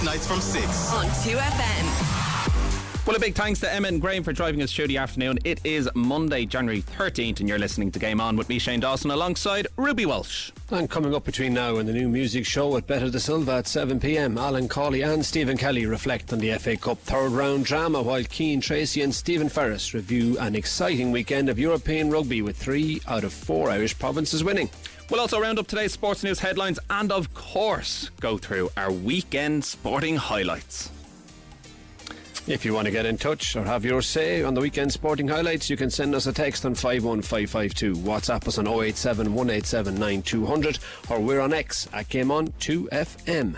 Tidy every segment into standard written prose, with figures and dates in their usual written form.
highlights from 6 on 2FM. Well, a big thanks to Emma and Graham for driving us through the afternoon. It is Monday, January 13th, and you're listening to Game On with me, Shane Dawson, alongside Ruby Walsh. And coming up between now and the new music show at Better de Silva at 7pm, Alan Cawley and Stephen Kelly reflect on the FA Cup third round drama, while Cian Tracy and Stephen Ferris review an exciting weekend of European rugby with 3 out of 4 Irish provinces winning. We'll also round up today's sports news headlines and, of course, go through our weekend sporting highlights. If you want to get in touch or have your say on the weekend sporting highlights, you can send us a text on 51552, WhatsApp us on 087 187 9200, or we're on X at GameOn2FM.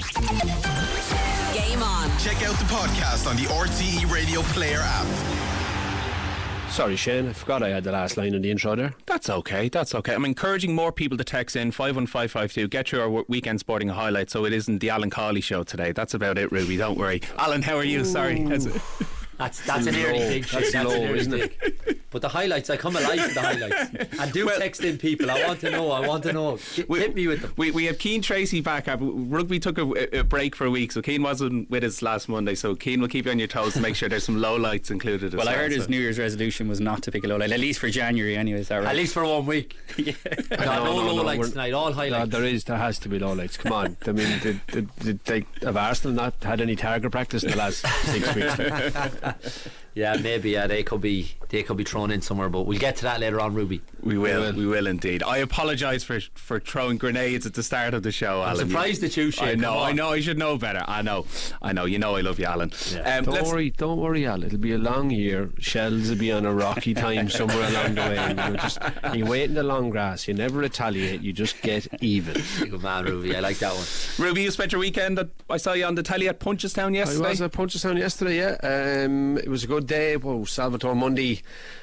Game On. Check out the podcast on the RTE Radio Player app. Sorry, Shane, I forgot I had the last line in the intro there. That's okay. I'm encouraging more people to text in 51552. Get through our weekend sporting highlights so it isn't the Alan Cawley show today. That's about it, Ruby. Don't worry. Alan, how are you? Ooh. Sorry. That's an early thing. That's low, isn't it? But the highlights, I come alive to the highlights. And do text in, people. I want to know. Hit me with them. We have Cian Tracy back. Rugby took a break for a week, so Cian wasn't with us last Monday. So Cian will keep you on your toes to make sure there's some low lights included. Well, I heard his New Year's resolution was not to pick a low light, at least for January anyway. Is that right? At least for 1 week. Yeah. No low lights tonight, all highlights. No, there has to be low lights. Come on. I mean, have Arsenal not had any target practice in the last 6 weeks? Yeah, maybe. They could be thrown in somewhere, but we'll get to that later on, Ruby. We will indeed. I apologise for throwing grenades at the start of the show, Alan. I'm surprised at you, Shane. I know. I should know better. I know. You know I love you, Alan. Yeah. Don't worry, Alan. It'll be a long year. Shells will be on a rocky time somewhere along the way. You wait in the long grass. You never retaliate. You just get even. Good man, Ruby. I like that one. Ruby, you spent your weekend. I saw you on the telly at Punchestown yesterday. I was at Punchestown yesterday. Yeah. It was a good day. Whoa, Salvatore Mundi.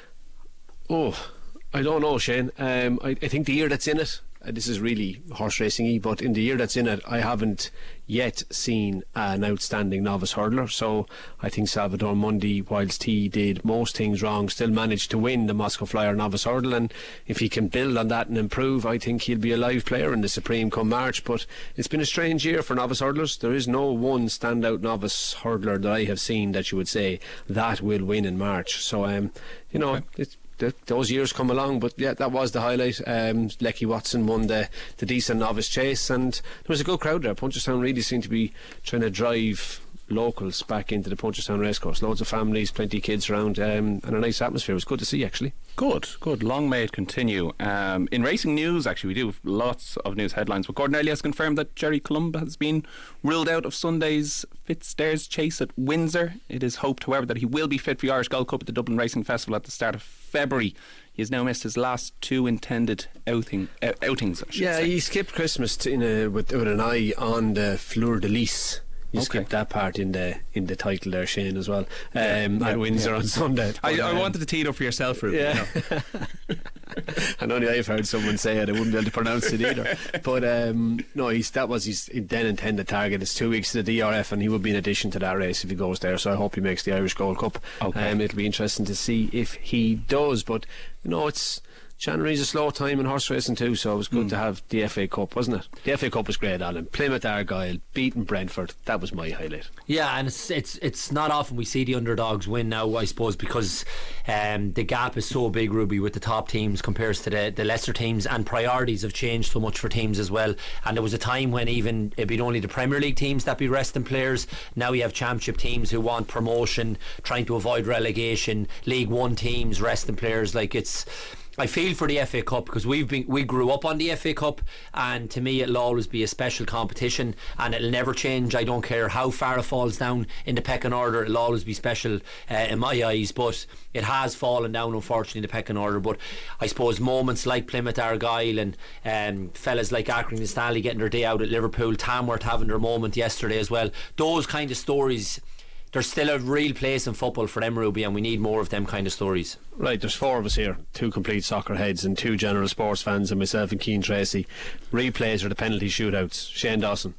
Oh, I don't know, Shane. I think the year that's in it, this is really horse racing-y, but in the year that's in it, I haven't yet seen an outstanding novice hurdler. So I think Salvatore Mundi, whilst he did most things wrong, still managed to win the Moscow Flyer novice hurdle, and if he can build on that and improve, I think he'll be a live player in the Supreme come March. But it's been a strange year for novice hurdlers. There is no one standout novice hurdler that I have seen that you would say that will win in March. So it's those years come along, but yeah, that was the highlight. Lecky Watson won the decent novice chase, and there was a good crowd there. Punchestown really seemed to be trying to drive locals back into the Punchestown racecourse. Loads of families, plenty of kids around, and a nice atmosphere. It was good to see, actually. Good. Long may it continue. In racing news, actually, we do have lots of news headlines, but Gordon Early has confirmed that Jerry Columba has been ruled out of Sunday's Fitzstairs chase at Windsor. It is hoped, however, that he will be fit for the Irish Gold Cup at the Dublin Racing Festival at the start of February. He has now missed his last 2 intended outings, I should say. He skipped Christmas with an eye on the Fleur de Lis. You skipped that part in the title there, Shane, as well. At Windsor on Sunday. I wanted to tee it up for yourself, Ruben. Yeah. And only I've heard someone say it. I wouldn't be able to pronounce it either. But that was his then intended target. It's 2 weeks to the DRF, and he would be in addition to that race if he goes there. So I hope he makes the Irish Gold Cup. It'll be interesting to see if he does. But January's a slow time in horse racing too, so it was good to have the FA Cup, wasn't it? The FA Cup was great, Alan. Plymouth Argyle beating Brentford. That was my highlight. Yeah, and it's not often we see the underdogs win now, I suppose, because the gap is so big, Ruby, with the top teams compared to the lesser teams, and priorities have changed so much for teams as well. And there was a time when even it'd be only the Premier League teams that be resting players. Now you have Championship teams who want promotion, trying to avoid relegation. League One teams resting players. I feel for the FA Cup because we grew up on the FA Cup, and to me it'll always be a special competition, and it'll never change. I don't care how far it falls down in the pecking order, it'll always be special in my eyes. But it has fallen down, unfortunately, in the pecking order. But I suppose moments like Plymouth Argyle and fellas like Accrington Stanley getting their day out at Liverpool, Tamworth having their moment yesterday as well, those kind of stories, there's still a real place in football for them, Ruby, and we need more of them kind of stories. Right, there's 4 of us here, 2 complete soccer heads and 2 general sports fans, and myself and Cian Tracy. Replays or the penalty shootouts? Shane Dawson?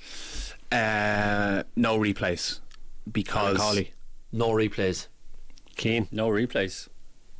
No replays, because no replays. Cian? No replays.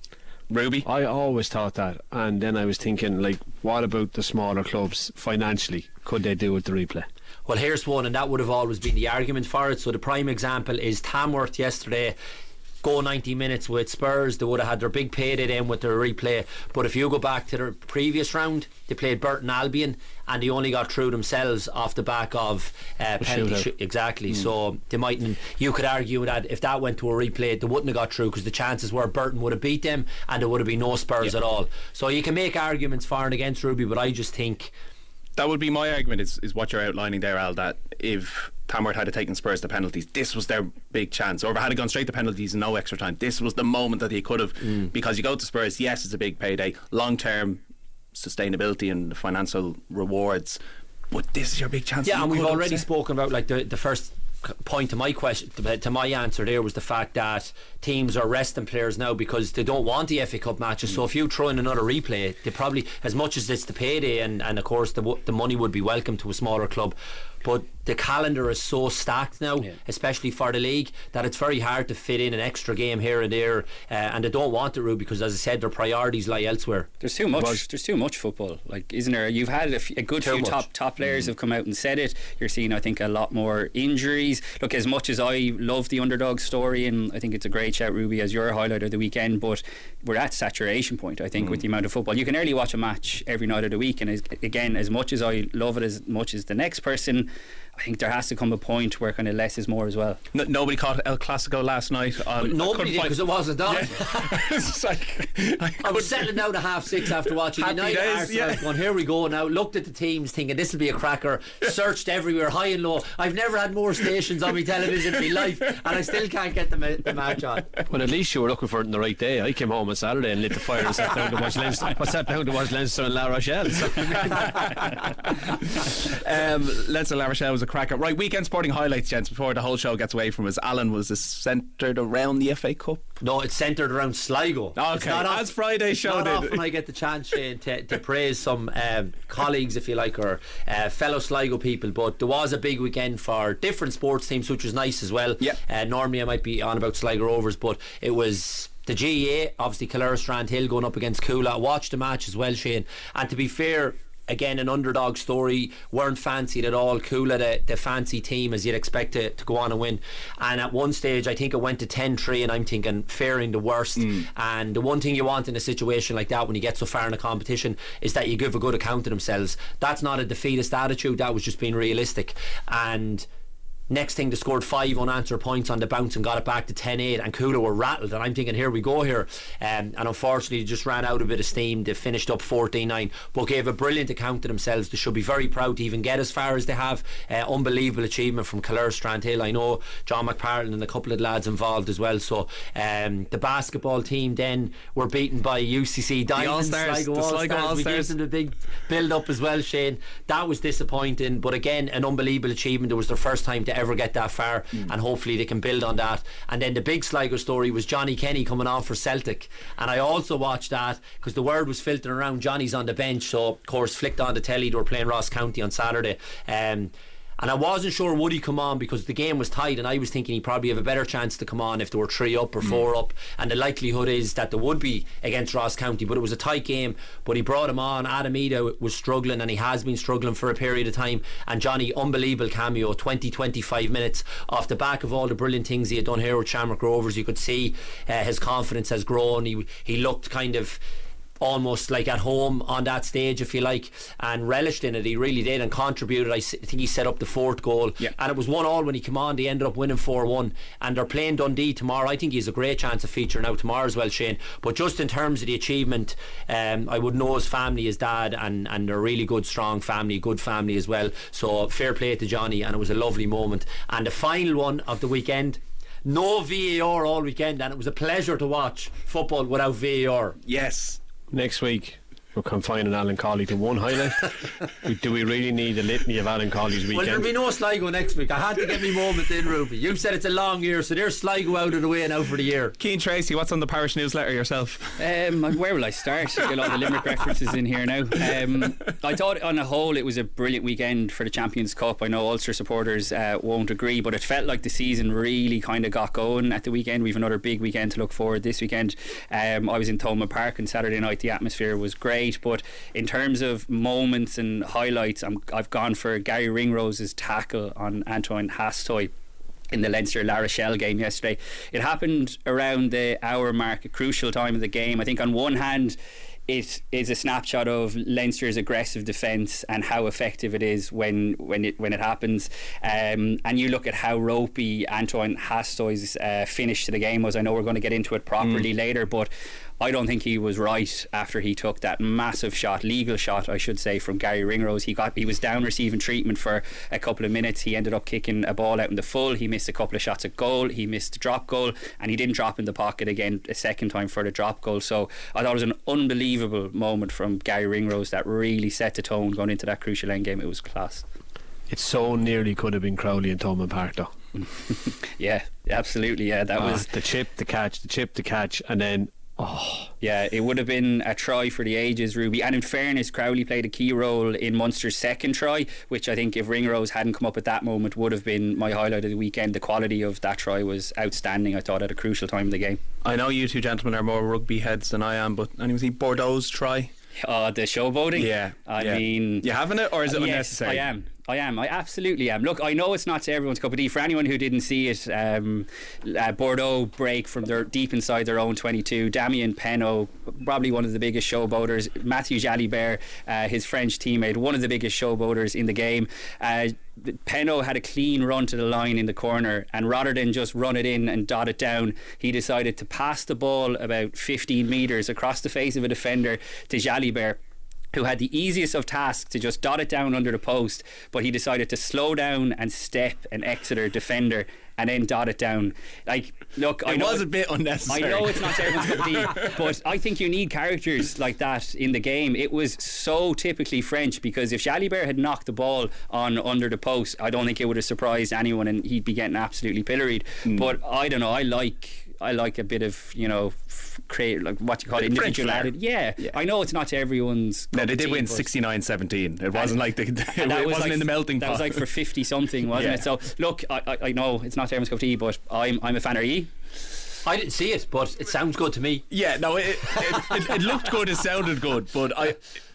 Ruby? I always thought that, and then I was thinking, like, what about the smaller clubs financially? Could they do with the replay? Well, here's one, and that would have always been the argument for it. So the prime example is Tamworth yesterday. Go 90 minutes with Spurs, they would have had their big payday then with their replay. But if you go back to their previous round, they played Burton Albion and they only got through themselves off the back of penalty exactly. So they mightn't. You could argue that if that went to a replay, they wouldn't have got through, because the chances were Burton would have beat them and there would have been no Spurs at all. So you can make arguments for and against, Ruby, but I just think that would be my argument, is what you're outlining there, Al, that if Tamworth had taken Spurs to penalties, this was their big chance. Or if it had gone straight to penalties and no extra time, this was the moment that they could have, because you go to Spurs, yes, it's a big payday, long term sustainability and financial rewards, but this is your big chance. Yeah, and we've already spoken about, like, the first point to my question, to my answer there, was the fact that teams are resting players now because they don't want the FA Cup matches. So if you throw in another replay, they probably, as much as it's the payday and of course the money would be welcome to a smaller club, but the calendar is so stacked now, especially for the league, that it's very hard to fit in an extra game here and there, and they don't want it, Rube, because as I said, their priorities lie elsewhere. There's too much. There's too much football, like, isn't there? You've had a good few top players have come out and said it. You're seeing, I think, a lot more injuries. Look, as much as I love the underdog story, and I think it's a great shout, Ruby, as your highlight of the weekend, but we're at saturation point, I think, with the amount of football. You can nearly watch a match every night of the week, and again, as much as I love it as much as the next person, I think there has to come a point where kind of less is more as well. Nobody caught El Clasico last night. Nobody did, because it wasn't on. It's like, I was settling down at 6:30 after watching United Arsenal. Going, here we go now. Looked at the teams thinking this will be a cracker. Searched everywhere, high and low. I've never had more stations on my television in my life, and I still can't get the match on. Well, at least you were looking for it on the right day. I came home on Saturday and lit the fire and sat down to watch Leinster. I sat down to watch Leinster and La Rochelle. So. Leinster La Rochelle was a cracker. Right, weekend sporting highlights, gents, before the whole show gets away from us. Alan, was this centred around the FA Cup? No, it's centred around Sligo. Okay, as Friday's show did. Not often I get the chance, Shane, to praise some colleagues, if you like, or fellow Sligo people, but there was a big weekend for different sports teams, which was nice as well. Normally I might be on about Sligo Rovers, but it was the GAA, obviously Kildare Strandhill going up against Coola. I watched the match as well, Shane, and to be fair, again, an underdog story, weren't fancied at all. Coola, the fancy team, as you'd expect to go on and win. And at one stage, I think it went to 10-3, and I'm thinking, fearing the worst. And the one thing you want in a situation like that when you get so far in a competition is that you give a good account of themselves. That's not a defeatist attitude, that was just being realistic. And next thing, they scored 5 unanswered points on the bounce and got it back to 10-8, and Coola were rattled, and I'm thinking, here we go here. And unfortunately they just ran out a bit of steam. They finished up 14-9, but gave a brilliant account of themselves. They should be very proud to even get as far as they have. Unbelievable achievement from Kildare Strandhill. I know John McPartlin and a couple of lads involved as well. So the basketball team then were beaten by UCC Diamonds, Sligo All-Stars. We gave them a big build up as well, Shane. That was disappointing, but again, an unbelievable achievement. It was their first time to ever get that far, and hopefully they can build on that. And then the big Sligo story was Johnny Kenny coming on for Celtic, and I also watched that because the word was filtering around Johnny's on the bench. So of course flicked on the telly, they were playing Ross County on Saturday, and I wasn't sure would he come on because the game was tight, and I was thinking he'd probably have a better chance to come on if they were 3 up or 4 up, and the likelihood is that there would be against Ross County, but it was a tight game. But he brought him on. Adam Ida was struggling, and he has been struggling for a period of time, and Johnny, unbelievable cameo, 20-25 minutes off the back of all the brilliant things he had done here with Shamrock Rovers. You could see his confidence has grown. He looked kind of almost like at home on that stage, if you like, and relished in it. He really did, and contributed. I think he set up the 4th goal, and it was 1-1 when he came on. They ended up winning 4-1, and they're playing Dundee tomorrow. I think he has a great chance of featuring out tomorrow as well, Shane. But just in terms of the achievement, I would know his family, his dad, and they're a really good, strong family, good family as well. So fair play to Johnny, and it was a lovely moment. And the final one of the weekend, no VAR all weekend, and it was a pleasure to watch football without VAR. Yes. Next week we're confining Alan Cawley to one highlight. Do we really need a litany of Alan Cawley's weekend? Well, there'll be no Sligo next week. I had to get me moment in, Ruby. You said it's a long year, so there's Sligo out of the way now for the year. Keane Tracy, what's on the parish newsletter yourself? Where will I start? I've got all the Limerick references in here now. I thought on a whole it was a brilliant weekend for the Champions Cup. I know Ulster supporters won't agree, but it felt like the season really kind of got going at the weekend. We've another big weekend to look forward this weekend. I was in Thomond Park on Saturday night. The atmosphere was great, but in terms of moments and highlights, I've gone for Gary Ringrose's tackle on Antoine Hastoy in the Leinster La Rochelle game yesterday. It happened around the hour mark, a crucial time of the game. I think on one hand it is a snapshot of Leinster's aggressive defence and how effective it is when it happens, and you look at how ropey Antoine Hastoy's finish to the game was. I know we're going to get into it properly later, but I don't think he was right after he took that massive shot, legal shot I should say, from Gary Ringrose. He was down receiving treatment for a couple of minutes. He ended up kicking a ball out in the full. He missed a couple of shots at goal. He missed a drop goal, and he didn't drop in the pocket again a second time for the drop goal. So I thought it was an unbelievable moment from Gary Ringrose that really set the tone going into that crucial end game. It was class. It so nearly could have been Crowley and Thomond Park though. Yeah, absolutely. Yeah, that was the chip, the catch, and then yeah, it would have been a try for the ages, Ruby. And in fairness, Crowley played a key role in Munster's second try, which I think if Ringrose hadn't come up at that moment would have been my highlight of the weekend. The quality of that try was outstanding, I thought, at a crucial time in the game. I know you two gentlemen are more rugby heads than I am, but anyone see Bordeaux's try? The showboating? Yeah. I mean, you having it, or is it yes, unnecessary? I am. I absolutely am. Look, I know it's not to everyone's cup of tea. For anyone who didn't see it, Bordeaux break from their deep inside their own 22. Damien Penaud, probably one of the biggest showboaters. Mathieu Jalibert, his French teammate, one of the biggest showboaters in the game. Penaud had a clean run to the line in the corner, and rather than just run it in and dot it down, he decided to pass the ball about 15 metres across the face of a defender to Jalibert, who had the easiest of tasks to just dot it down under the post, but he decided to slow down and step an Exeter defender and then dot it down. Like, look, it was a bit unnecessary. I know it's not everyone's cup of tea, but I think you need characters like that in the game. It was so typically French, because if Jalibert had knocked the ball on under the post, I don't think it would have surprised anyone and he'd be getting absolutely pilloried. But I don't know, I like a bit of, create, like what you call individuality. Yeah, I know it's not to everyone's cup No, they of did tea, win but 69-17. It wasn't like it wasn't like, in the melting pot. That was like for 50 something, wasn't it? So look, I know it's not to everyone's cup of tea, but I'm a fan. Are you? I didn't see it, but it sounds good to me. Yeah, no, it looked good, it sounded good, but I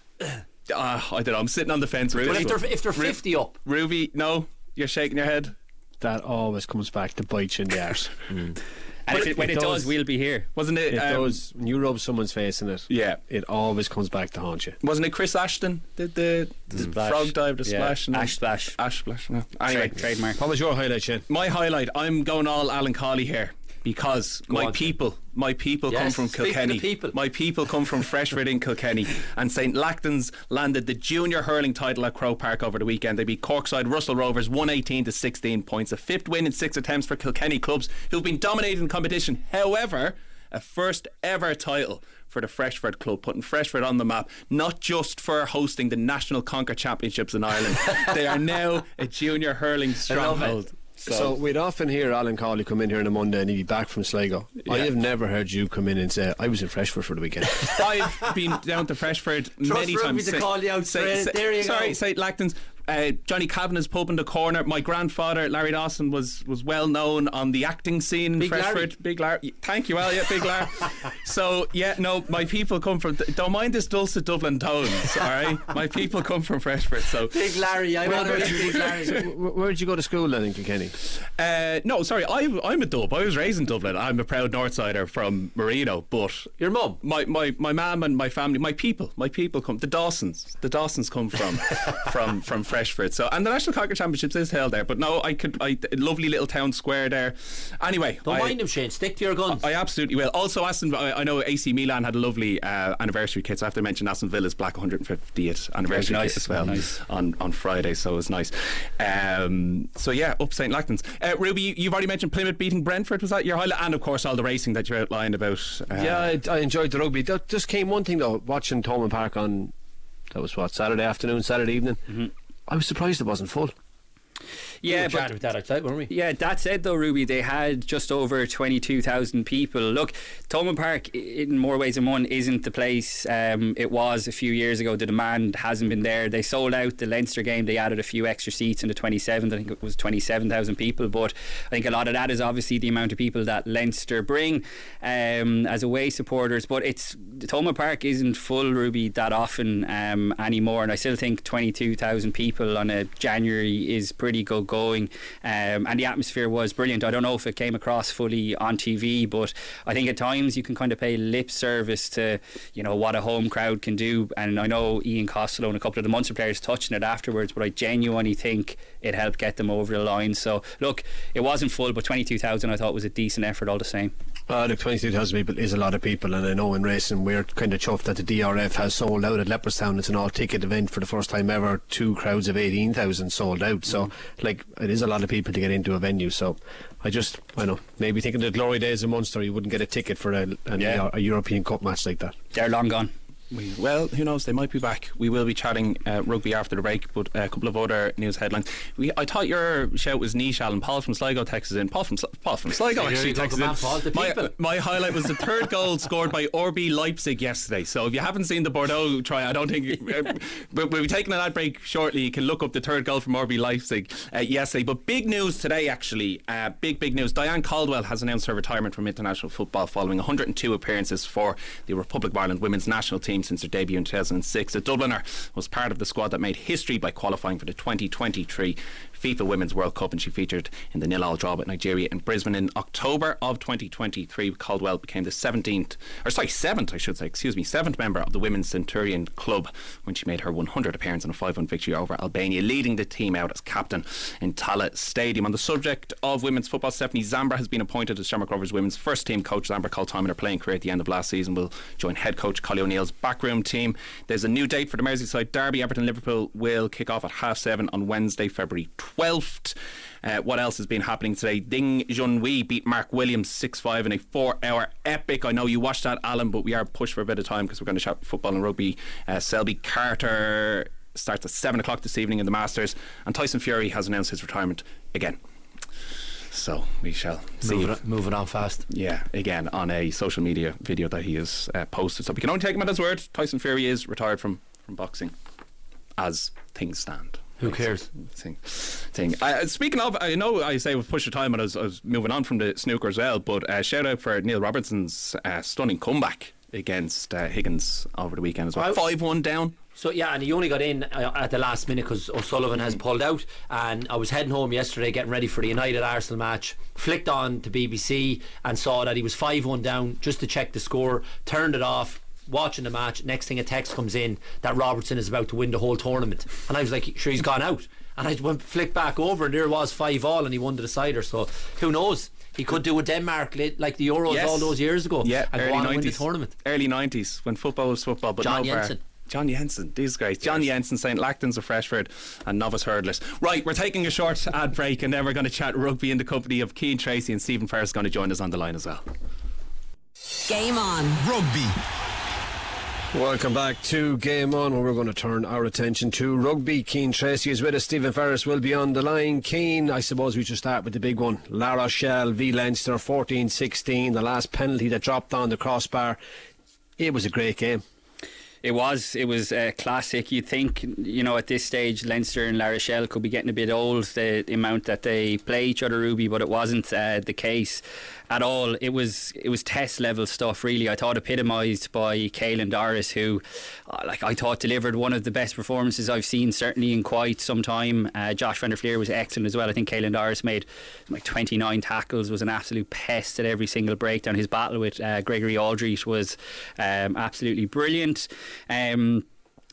don't know, I'm sitting on the fence. But if they're 50 up, Ruby, no, you're shaking your head. That always comes back to bite you in the arse. And when it does, we'll be here. Wasn't it? It does. When you rub someone's face in it, yeah, it always comes back to haunt you. Wasn't it Chris Ashton did the frog dive, the splash? Ash splash. Ash splash. No. Anyway, trademark. What was your highlight, Shane? My highlight, I'm going all Alan Cawley here, because my people come from Kilkenny. My people come from Freshford in Kilkenny, and St Lachtan's landed the junior hurling title at Croke Park over the weekend. They beat Corkside Russell Rovers 118-16 points, a fifth win in 6 attempts for Kilkenny clubs who've been dominating competition. However, a first ever title for the Freshford club, putting Freshford on the map, not just for hosting the National Conquer Championships in Ireland. They are now a junior hurling stronghold. So we'd often hear Alan Cawley come in here on a Monday and he'd be back from Sligo. Yeah. I have never heard you come in and say, I was in Freshford for the weekend. I've been down to Freshford many times. To call you out straight. There you go. St Lachtan's. Johnny Kavanagh's pub in the corner. My grandfather Larry Dawson was well known on the acting scene in Big Freshford. Larry. Big Larry. Thank you, Al. Yeah, Big Larry. So yeah, no, my people come from. Don't mind this dulcet Dublin tones. All right, my people come from Freshford. So Big Larry. I want to be Big Larry. So where did you go to school then in Kilkenny? No, sorry, I'm a Dub. I was raised in Dublin. I'm a proud Northsider from Marino. But your mum, my mum and my family, my people come. The Dawsons come from Freshford. So, and the National Cocker Championships is held there. But no, lovely little town square there. Anyway, don't mind him, Shane. Stick to your guns. I absolutely will. Also, I know AC Milan had a lovely anniversary kit. So I have to mention Aston Villa's Black 150th anniversary kit as well on Friday. So it was nice. So yeah, up St Lachlan's. Ruby, you've already mentioned Plymouth beating Brentford. Was that your highlight? And of course, all the racing that you outlined about. Yeah, I enjoyed the rugby. That just came one thing though. Watching Thomond Park on, that was what, Saturday afternoon, Saturday evening. Mm-hmm. I was surprised it wasn't full. Yeah, but with that outside, weren't we? Yeah, that said though, Ruby, they had just over 22,000 people. Look, Thomond Park in more ways than one isn't the place it was a few years ago. The demand hasn't been there. They sold out the Leinster game. They added a few extra seats in the 27th. I think it was 27,000 people, but I think a lot of that is obviously the amount of people that Leinster bring as away supporters. But Thomond Park isn't full, Ruby, that often anymore, and I still think 22,000 people on a January is pretty good going, and the atmosphere was brilliant. I don't know if it came across fully on TV, but I think at times you can kind of pay lip service to, you know, what a home crowd can do. And I know Ian Costello and a couple of the Munster players touched on it afterwards, but I genuinely think it helped get them over the line. So look, it wasn't full, but 22,000 I thought was a decent effort all the same. Look, 22,000 people is a lot of people, and I know in racing we're kind of chuffed that the DRF has sold out at Leopardstown. It's an all-ticket event for the first time ever. 2 crowds of 18,000 sold out. So like, it is a lot of people to get into a venue. So I know, maybe thinking the glory days of Munster, you wouldn't get a ticket for a European Cup match like that. They're long gone. Well, who knows, they might be back. We will be chatting rugby after the break, but a couple of other news headlines. I thought your shout was niche, Alan. Paul from Sligo texts in. Paul from Sligo actually texts in. My highlight was the third goal scored by RB Leipzig yesterday. So if you haven't seen the Bordeaux try, I don't think we'll be taking an ad break shortly. You can look up the third goal from RB Leipzig yesterday. But big news today, actually. Big news. Diane Caldwell has announced her retirement from international football following 102 appearances for the Republic of Ireland women's national team since her debut in 2006. The Dubliner was part of the squad that made history by qualifying for the 2023 FIFA Women's World Cup, and she featured in the 0-0 draw with Nigeria in Brisbane in October of 2023. Caldwell became the seventh member of the Women's Centurion Club when she made her 100th appearance in a 5-1 victory over Albania, leading the team out as captain in Tallaght Stadium. On the subject of women's football, Stephanie Zambra has been appointed as Shamrock Rovers women's first team coach. Zambra called time in her playing career at the end of last season, will join head coach Collie O'Neill's backroom team. There's a new date for the Merseyside derby. Everton-Liverpool will kick off at 7:30 on Wednesday, February 12th. What else has been happening today? Ding Junhui beat Mark Williams 6-5 in a 4-hour epic. I know you watched that, Alan, but we are pushed for a bit of time because we're going to chat football and rugby. Selby Carter starts at 7 o'clock this evening in the Masters, and Tyson Fury has announced his retirement again. So we shall see. Moving on fast. Yeah, again on a social media video that he has posted. So we can only take him at his word. Tyson Fury is retired from boxing as things stand. Who cares? Thing. Speaking of, I know I say we've pushed the time and I was moving on from the snooker as well, but shout out for Neil Robertson's stunning comeback against Higgins over the weekend as well. 5-1 down. So yeah, and he only got in at the last minute because O'Sullivan has pulled out. And I was heading home yesterday getting ready for the United Arsenal match, flicked on to BBC and saw that he was 5-1 down just to check the score, turned it off, watching the match. Next thing, a text comes in that Robertson is about to win the whole tournament, and I was like, sure, he's gone out. And I went flicked back over, and there was 5-5, and he won the decider. So who knows, he could do with Denmark like the Euros all those years ago, and go on and win the tournament. Early 90s when football was football, but John Jensen, these guys. John Jensen, St Lachlan's of Freshford, and novice hurdlers. Right, we're taking a short ad break, and then we're going to chat rugby in the company of Cian Tracy, and Stephen Ferris is going to join us on the line as well. Game on. Rugby. Welcome back to Game On, where we're going to turn our attention to rugby. Cian Tracy is with us. Stephen Ferris will be on the line. Cian, I suppose we should start with the big one. La Rochelle v Leinster, 14-16. The last penalty that dropped on the crossbar. It was a great game. It was a classic. You'd think, at this stage Leinster and La Rochelle could be getting a bit old, the amount that they play each other, Ruby, but it wasn't the case at all. It was test level stuff, really. I thought epitomised by Caelan Doris, who I thought delivered one of the best performances I've seen certainly in quite some time. Josh van der Fleer was excellent as well. I think Caelan Doris made 29 tackles, was an absolute pest at every single breakdown. His battle with Gregory Aldridge was absolutely brilliant.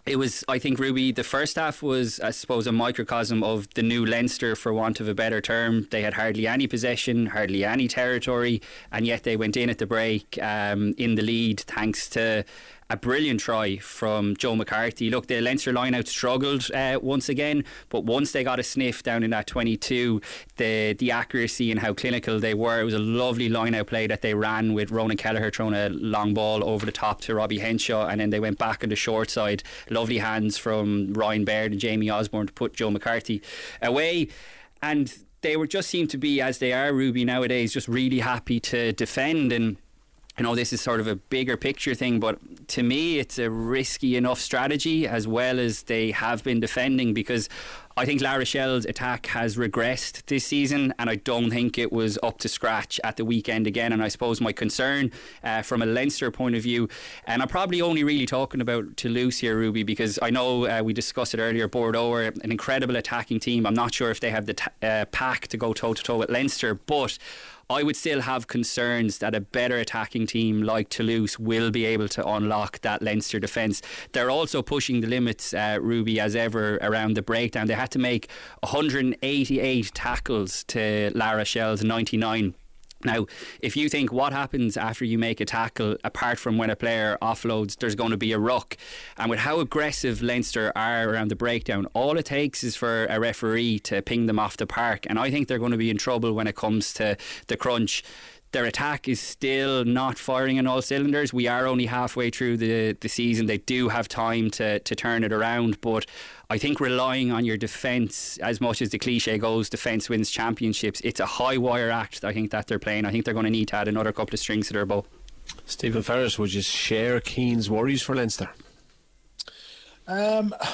It was, I think, Ruby, the first half was, I suppose, a microcosm of the new Leinster, for want of a better term. They had hardly any possession, hardly any territory, and yet they went in at the break in the lead thanks to a brilliant try from Joe McCarthy. Look, the Leinster line-out struggled once again, but once they got a sniff down in that 22, the accuracy and how clinical they were, it was a lovely line-out play that they ran with Ronan Kelleher throwing a long ball over the top to Robbie Henshaw, and then they went back on the short side. Lovely hands from Ryan Baird and Jamie Osborne to put Joe McCarthy away. And they were just seem to be, as they are, Ruby, nowadays, just really happy to defend. And I know this is sort of a bigger picture thing, but to me it's a risky enough strategy, as well as they have been defending, because I think La Rochelle's attack has regressed this season, and I don't think it was up to scratch at the weekend again. And I suppose my concern from a Leinster point of view, and I'm probably only really talking about Toulouse here, Ruby, because I know we discussed it earlier, Bordeaux are an incredible attacking team. I'm not sure if they have the pack to go toe to toe with Leinster, but I would still have concerns that a better attacking team like Toulouse will be able to unlock that Leinster defence. They're also pushing the limits, Ruby, as ever, around the breakdown. They had to make 188 tackles to La Rochelle's 99. Now, if you think what happens after you make a tackle, apart from when a player offloads, there's going to be a ruck. And with how aggressive Leinster are around the breakdown, all it takes is for a referee to ping them off the park. And I think they're going to be in trouble when it comes to the crunch. Their attack is still not firing on all cylinders. We are only halfway through the season. They do have time to turn it around, but I think relying on your defence, as much as the cliche goes, defence wins championships, it's a high wire act, I think, that they're playing. I think they're going to need to add another couple of strings to their bow. Stephen Ferris, would you share Keane's worries for Leinster? I'm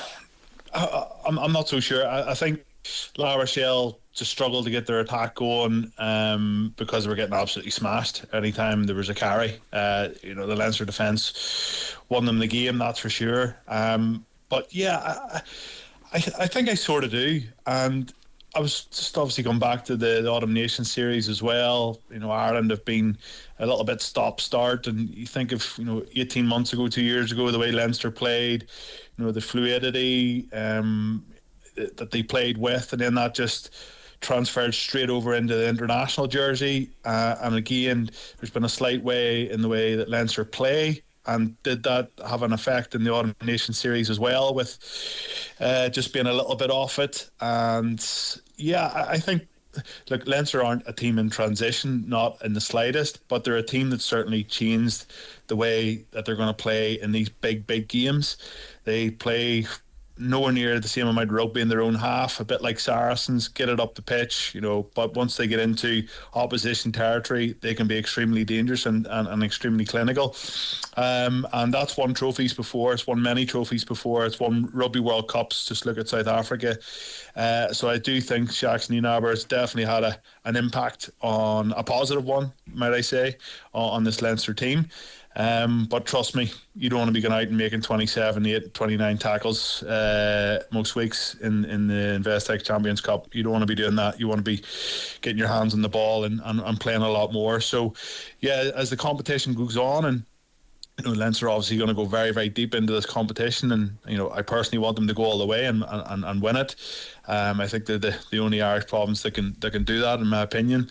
not so sure. I think La Rochelle just struggled to get their attack going because they were getting absolutely smashed anytime there was a carry. The Leinster defence won them the game, that's for sure. But yeah, I think I sort of do. And I was just obviously going back to the Autumn Nations series as well. Ireland have been a little bit stop-start, and you think of 18 months ago, 2 years ago, the way Leinster played, the fluidity that they played with, and then that just transferred straight over into the international jersey. And again, there's been a slight way in the way that Leinster play. And did that have an effect in the Autumn Nation series as well, with just being a little bit off it? And yeah, I think, look, Leinster aren't a team in transition, not in the slightest, but they're a team that certainly changed the way that they're going to play in these big games. They play nowhere near the same amount of rugby in their own half, a bit like Saracens, get it up the pitch, but once they get into opposition territory, they can be extremely dangerous and extremely clinical. And that's won trophies before, it's won many trophies before, it's won Rugby World Cups, just look at South Africa. So I do think Jacques Nienaber has definitely had an impact, on a positive one, might I say, on this Leinster team. But trust me, you don't want to be going out and making 27, 29 tackles most weeks in the Investec Champions Cup. You don't want to be doing that. You want to be getting your hands on the ball and playing a lot more. So, yeah, as the competition goes on, and Leinster are obviously going to go very, very deep into this competition, and I personally want them to go all the way and win it. I think they're the only Irish province that can do that, in my opinion.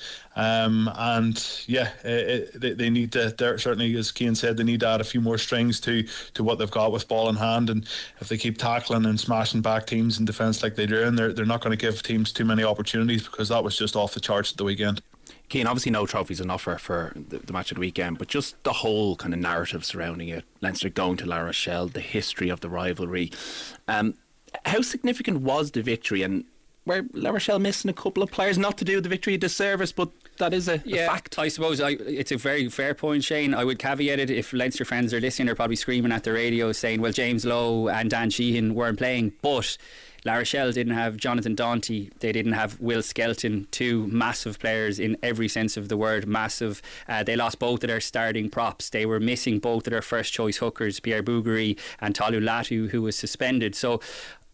And yeah, they need to, certainly, as Cian said, they need to add a few more strings to what they've got with ball in hand. And if they keep tackling and smashing back teams in defence like they do, and they're not going to give teams too many opportunities, because that was just off the charts at the weekend. Cian, obviously no trophies on offer for the match of the weekend, but just the whole kind of narrative surrounding it, Leinster going to La Rochelle, the history of the rivalry. How significant was the victory, and were La Rochelle missing a couple of players? Not to do the victory a disservice, but that is a fact. I suppose it's a very fair point, Shane. I would caveat it, if Leinster fans are listening, they're probably screaming at the radio saying, well, James Lowe and Dan Sheehan weren't playing, but La Rochelle didn't have Jonathan Daunty, they didn't have Will Skelton, two massive players in every sense of the word, massive. They lost both of their starting props. They were missing both of their first choice hookers, Pierre Bougary and Tolu Latu, who was suspended. So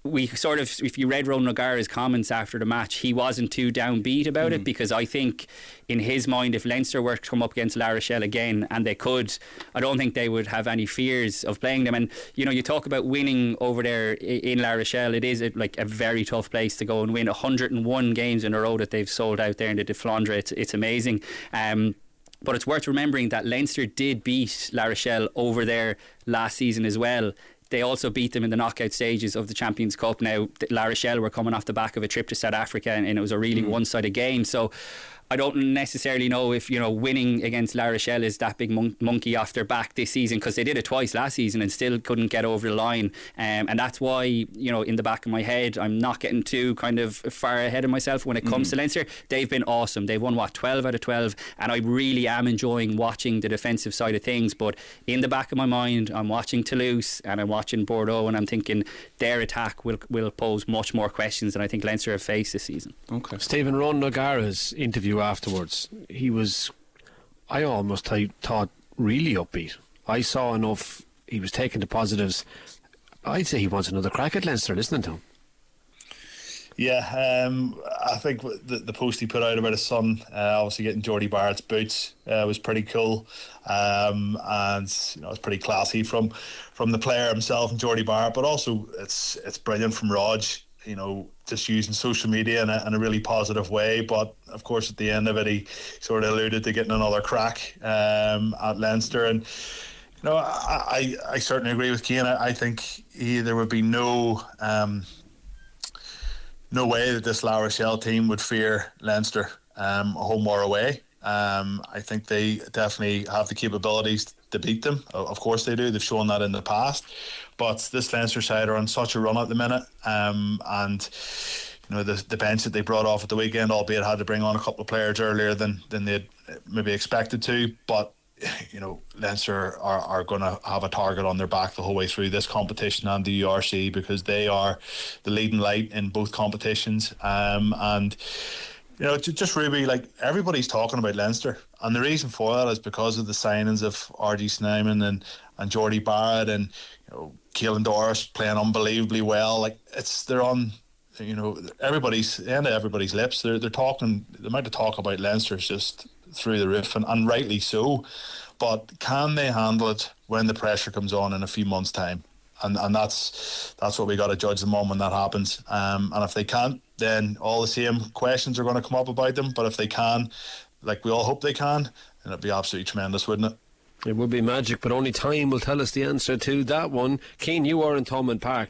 we sort of, if you read Ronan O'Gara's comments after the match, he wasn't too downbeat about it, because I think in his mind, if Leinster were to come up against La Rochelle again, and they could, I don't think they would have any fears of playing them. And you know, you talk about winning over there in La Rochelle, it is like a very tough place to go and win. 101 games in a row that they've sold out there in the De Flandre. It's amazing. But it's worth remembering that Leinster did beat La Rochelle over there last season as well. They also beat them in the knockout stages of the Champions Cup. Now, La Rochelle were coming off the back of a trip to South Africa, and it was a really one-sided game. So I don't necessarily know if, you know, winning against La Rochelle is that big monkey off their back this season, because they did it twice last season and still couldn't get over the line. And that's why, you know, in the back of my head, I'm not getting too kind of far ahead of myself when it comes to Leinster. They've been awesome. They've won, 12 out of 12, and I really am enjoying watching the defensive side of things. But in the back of my mind, I'm watching Toulouse and I'm watching Bordeaux, and I'm thinking their attack will pose much more questions than I think Leinster have faced this season. Okay. Stephen, Ronan O'Gara's interview afterwards, he was, I thought, really upbeat. I saw enough, he was taking the positives. I'd say he wants another crack at Leinster, listening to him. Yeah, I think the post he put out about his son, obviously getting Jordy Barrett's boots, was pretty cool, and you know, it's pretty classy from the player himself and Jordy Barrett, but also it's brilliant from Rog, you know, just using social media in a really positive way. But of course, at the end of it, he sort of alluded to getting another crack at Leinster. And you know, I certainly agree with Cian. I think there would be no way that this La Rochelle team would fear Leinster, home or away. I think they definitely have the capabilities to beat them. Of course they do. They've shown that in the past. But this Leinster side are on such a run at the minute, and you know, the bench that they brought off at the weekend, albeit had to bring on a couple of players earlier than they'd maybe expected to, but you know, Leinster are going to have a target on their back the whole way through this competition and the URC, because they are the leading light in both competitions. And you know, just Ruby, like, everybody's talking about Leinster, and the reason for that is because of the signings of R.G. Snyman and Jordy Barrett, and you know, Caelan Doris playing unbelievably well. Like, they're on, you know, everybody's end of everybody's lips. They're talking. The amount of talk about Leinster is just through the roof, and rightly so. But can they handle it when the pressure comes on in a few months' time? And that's what we got to judge them on when that happens. And if they can't, then all the same questions are going to come up about them. But if they can, like we all hope they can, then it'd be absolutely tremendous, wouldn't it? It would be magic, but only time will tell us the answer to that one. Cian, you were in Thomond Park.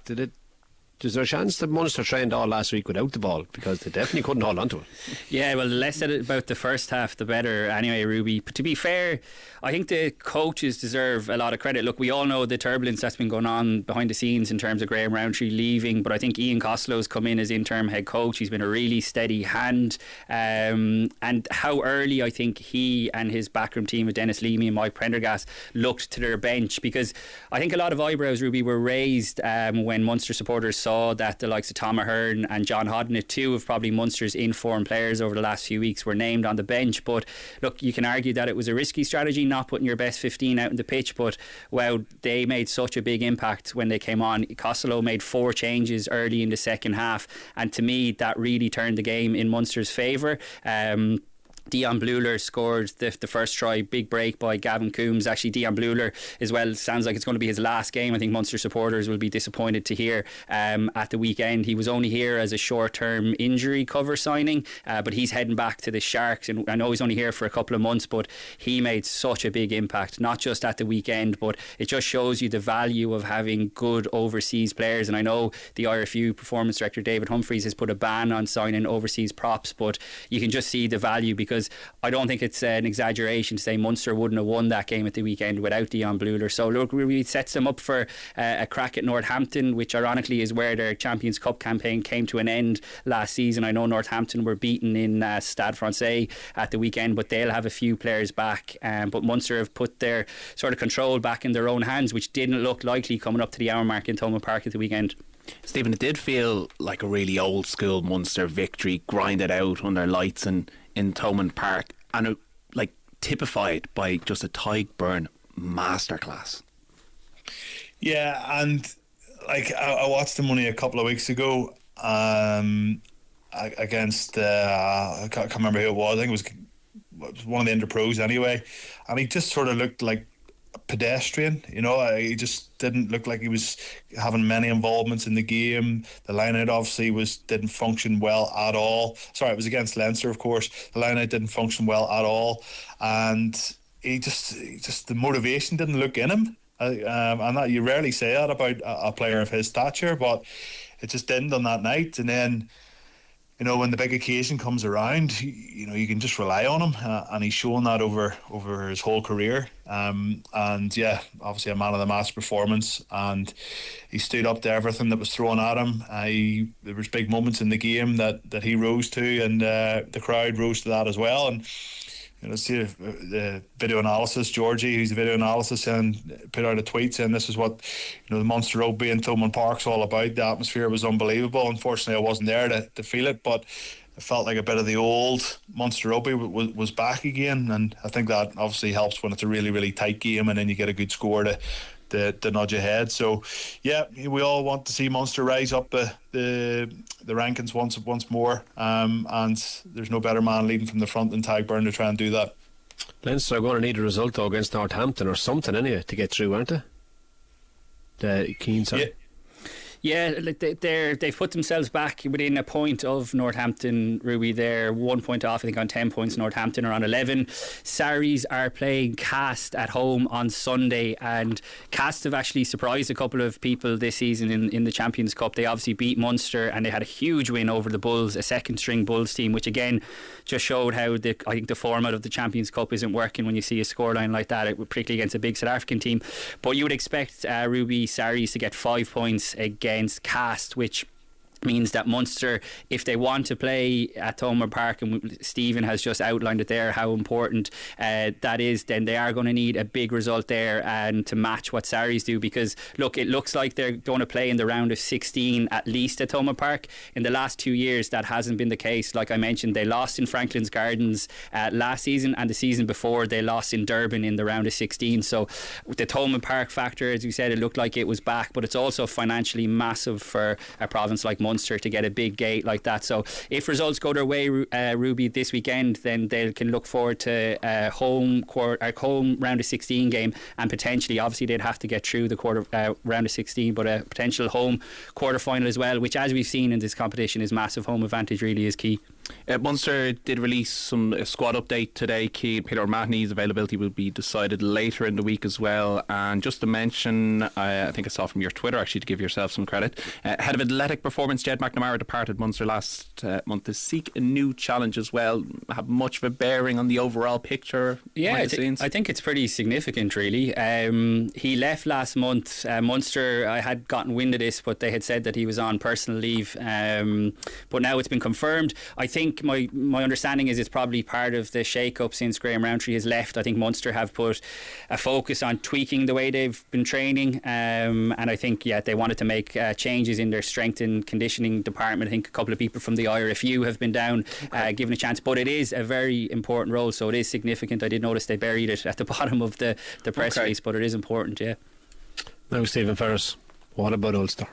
Is there a chance that Munster trained all last week without the ball? Because they definitely couldn't hold on to it. Yeah, well, the less said about the first half, the better. Anyway, Ruby, but to be fair, I think the coaches deserve a lot of credit. Look, we all know the turbulence that's been going on behind the scenes in terms of Graham Rowntree leaving, but I think Ian Costello's come in as interim head coach. He's been a really steady hand, and how early I think he and his backroom team with Dennis Leamy and Mike Prendergast looked to their bench, because I think a lot of eyebrows, Ruby, were raised when Munster supporters saw that the likes of Tom Ahern and John Hodnett, two of probably Munster's in-form players over the last few weeks, were named on the bench. But look, you can argue that it was a risky strategy, not putting your best 15 out in the pitch, but wow, they made such a big impact when they came on. Costello made 4 changes early in the second half, and to me that really turned the game in Munster's favour. Dion Bleuler scored the first try, big break by Gavin Coombs. Actually, Dion Bleuler as well, sounds like it's going to be his last game. I think Munster supporters will be disappointed to hear at the weekend. He was only here as a short-term injury cover signing, but he's heading back to the Sharks, and I know he's only here for a couple of months, but he made such a big impact, not just at the weekend, but it just shows you the value of having good overseas players. And I know the IRFU performance director David Humphreys has put a ban on signing overseas props, but you can just see the value, because I don't think it's an exaggeration to say Munster wouldn't have won that game at the weekend without Dion Bleuler. So look, really sets them up for a crack at Northampton, which ironically is where their Champions Cup campaign came to an end last season. I know Northampton were beaten in Stade Francais at the weekend, but they'll have a few players back, but Munster have put their sort of control back in their own hands, which didn't look likely coming up to the hour mark in Thomond Park at the weekend. Stephen, it did feel like a really old school Munster victory, grinded out under lights and in Thomond Park, and it, like, typified by just a Tadhg Beirne masterclass. Yeah, and like I watched him only a couple of weeks ago against I can't remember who it was. I think it was one of the Inter-Pros anyway, and he just sort of looked like a pedestrian. He just didn't look like he was having many involvements in the game. The line-out obviously didn't function well at all. Sorry, it was against Leinster, of course. The line-out didn't function well at all, and he just the motivation didn't look in him. And that, you rarely say that about a player of his stature, but it just didn't on that night. And then, when the big occasion comes around, you can just rely on him, and he's shown that over his whole career. And yeah, obviously a man of the match performance, and he stood up to everything that was thrown at him. There was big moments in the game that he rose to, and the crowd rose to that as well. And see the video analysis, Georgie, who's the video analysis, and put out a tweet saying this is what the Munster Rugby in Thomond Park's all about. The atmosphere was unbelievable. Unfortunately, I wasn't there to feel it, but it felt like a bit of the old Munster Rugby was back again, and I think that obviously helps when it's a really, really tight game, and then you get a good score to nudge ahead. So yeah, we all want to see Munster rise up the rankings once more, and there's no better man leading from the front than Tadhg Beirne to try and do that. Leinster are going to need a result though against Northampton or something anyway to get through, aren't they? The Keane side. Yeah, they've put themselves back within a point of Northampton. Ruby, they're 1 point off, I think, on 10 points. Northampton are on 11. Sarries are playing Cast at home on Sunday, and Cast have actually surprised a couple of people this season in the Champions Cup. They obviously beat Munster, and they had a huge win over the Bulls, a second string Bulls team, which again just showed how I think the format of the Champions Cup isn't working when you see a scoreline like that, particularly against a big South African team. But you would expect Ruby Sarries to get 5 points against Cast, which means that Munster, if they want to play at Thomond Park, and Stephen has just outlined it there how important that is, then they are going to need a big result there and to match what Sarries do, because look, it looks like they're going to play in the round of 16 at least at Thomond Park. In the last 2 years that hasn't been the case. Like I mentioned, they lost in Franklin's Gardens last season, and the season before they lost in Durban in the round of 16. So with the Thomond Park factor, as you said, it looked like it was back, but it's also financially massive for a province like Munster to get a big gate like that. So if results go their way, Ruby, this weekend, then they can look forward to a home round of 16 game, and potentially, obviously they'd have to get through the round of 16, but a potential home quarter final as well, which, as we've seen in this competition, is massive. Home advantage really is key. Munster did release some squad update today. Peter O'Mahony's availability will be decided later in the week as well. And just to mention, I think I saw from your Twitter, actually, to give yourself some credit, head of athletic performance Jed McNamara departed Munster last month to seek a new challenge as well. Have much of a bearing on the overall picture? Yeah, I think it's pretty significant, really. He left last month. Munster, I had gotten wind of this, but they had said that he was on personal leave, but now it's been confirmed. I think my understanding is it's probably part of the shake-up since Graham Rowntree has left. I think Munster have put a focus on tweaking the way they've been training, and I think they wanted to make changes in their strength and conditioning department. I think a couple of people from the IRFU have been down, given a chance, but it is a very important role, so it is significant. I did notice they buried it at the bottom of the press release, but it is important. Now, Stephen Ferris, what about Ulster?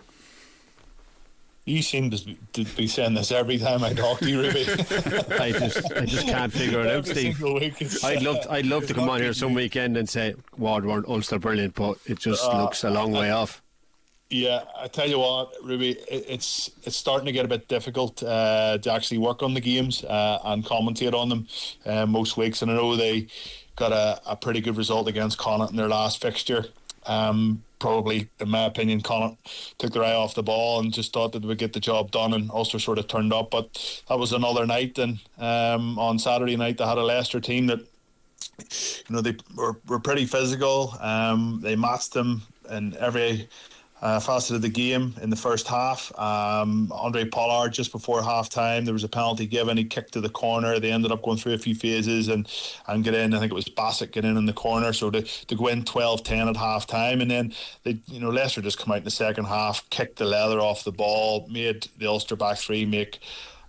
You seem to be saying this every time I talk to you, Ruby. I just can't figure it out, Steve. I'd love to come on here some weekend and say weren't Ulster brilliant, but it just looks a long way off. Yeah, I tell you what, Ruby, it's starting to get a bit difficult to actually work on the games and commentate on them most weeks. And I know they got a pretty good result against Connacht in their last fixture. Probably, in my opinion, Connacht took their eye off the ball and just thought that they would get the job done, and Ulster sort of turned up. But that was another night, and on Saturday night they had a Leicester team that they were pretty physical. They matched them in every facet of the game in the first half. Andre Pollard, just before half time, there was a penalty given. He kicked to the corner. They ended up going through a few phases and get in. I think it was Bassett get in the corner, so to go in 12-10 at half time. And then Leicester just come out in the second half, kicked the leather off the ball, made the Ulster back three make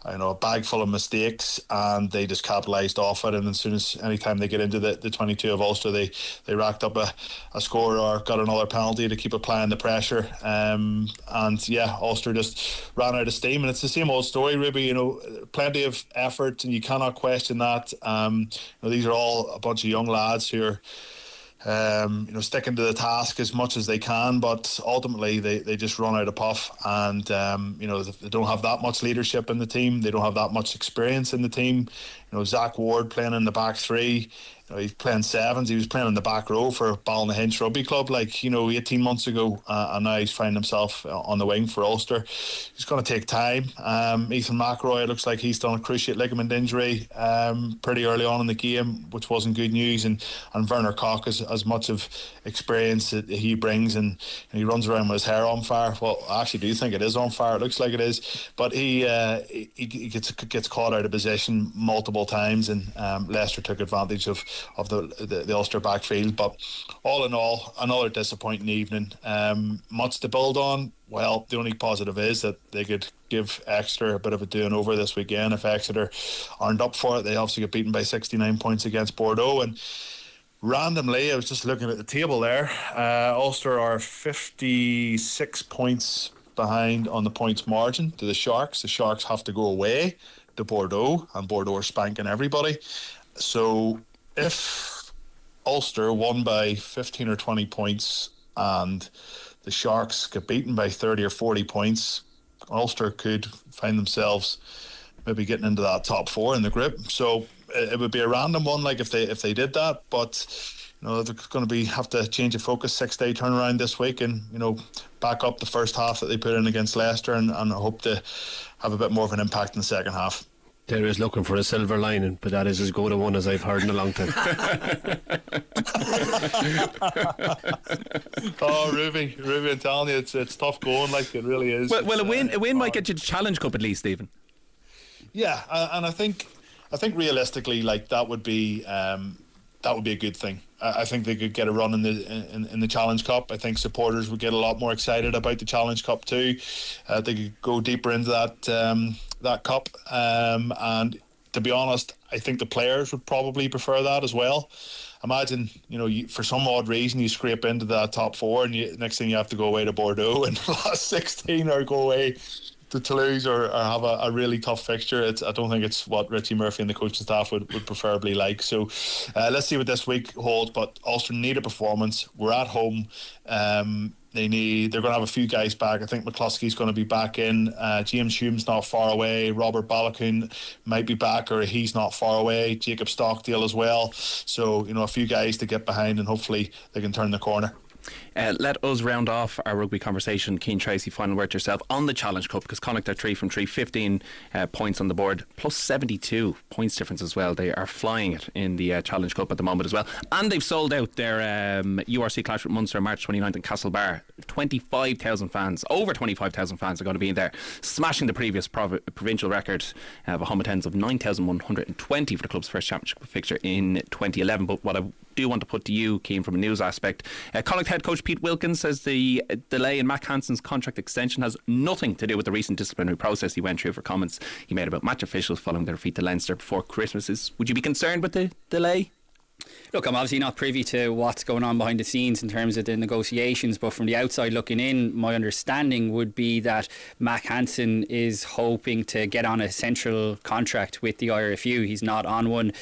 a bag full of mistakes, and they just capitalised off it. And as soon as anytime they get into the 22 of Ulster, they racked up a score or got another penalty to keep applying the pressure. And yeah, Ulster just ran out of steam, and it's the same old story, Ruby. Plenty of effort, and you cannot question that. These are all a bunch of young lads who are sticking to the task as much as they can, but ultimately they just run out of puff, and they don't have that much leadership in the team. They don't have that much experience in the team. Zach Ward playing in the back three. He's playing sevens. He was playing in the back row for Ballynahinch Rugby Club 18 months ago, and now he's finding himself on the wing for Ulster. It's going to take time. Ethan McElroy, it looks like he's done a cruciate ligament injury pretty early on in the game, which wasn't good news. And Werner Koch, as much of experience that he brings, and he runs around with his hair on fire. Well, I actually do think it is on fire. It looks like it is, but he gets caught out of position multiple times, and Leicester took advantage of the Ulster backfield. But all in all, another disappointing evening. Much to build on. Well, the only positive is that they could give Exeter a bit of a doing over this weekend. If Exeter aren't up for it, they obviously get beaten by 69 points against Bordeaux. And randomly, I was just looking at the table there, Ulster are 56 points behind on the points margin to the Sharks. The Sharks have to go away to Bordeaux, and Bordeaux are spanking everybody. So if Ulster won by 15 or 20 points and the Sharks get beaten by 30 or 40 points, Ulster could find themselves maybe getting into that top four in the group. So it would be a random one, if they did that, but they're going to have to change of focus, 6-day turnaround this week, and back up the first half that they put in against Leicester, and hope to have a bit more of an impact in the second half. There is looking for a silver lining, but that is as good a one as I've heard in a long time. Oh, Ruby, I'm telling you, it's tough going. It really is. Well, a win might get you to Challenge Cup at least, Stephen. Yeah, and I think realistically, that would be a good thing. I think they could get a run in the Challenge Cup. I think supporters would get a lot more excited about the Challenge Cup too. They could go deeper into that cup, and to be honest, I think the players would probably prefer that as well. Imagine, for some odd reason you scrape into that top four, and next thing you have to go away to Bordeaux, and the last 16 or go away to Toulouse or have a really tough fixture. I don't think it's what Richie Murphy and the coaching staff would preferably like. So let's see what this week holds. But Ulster need a performance. We're at home. They're going to have a few guys back. I think McCluskey's going to be back in. James Hume's not far away. Robert Balakoon might be back, or he's not far away. Jacob Stockdale as well. So a few guys to get behind, and hopefully they can turn the corner. Let us round off our rugby conversation. Cian Treacy, final word yourself on the Challenge Cup, because Connacht are 3 from 3, 15 points on the board, plus 72 points difference as well. They are flying it in the Challenge Cup at the moment as well, and they've sold out their URC clash with Munster March 29th in Castlebar. 25,000 fans, over 25,000 fans are going to be in there, smashing the previous provincial record of a home attendance of 9,120 for the club's first championship fixture in 2011. But what I do want to put to you, Cian, from a news aspect, Connacht head coach Pete Wilkins says the delay in Mack Hansen's contract extension has nothing to do with the recent disciplinary process he went through for comments he made about match officials following their defeat to Leinster before Christmas. Would you be concerned with the delay? Look, I'm obviously not privy to what's going on behind the scenes in terms of the negotiations, but from the outside looking in, my understanding would be that Mack Hansen is hoping to get on a central contract with the IRFU. He's not on one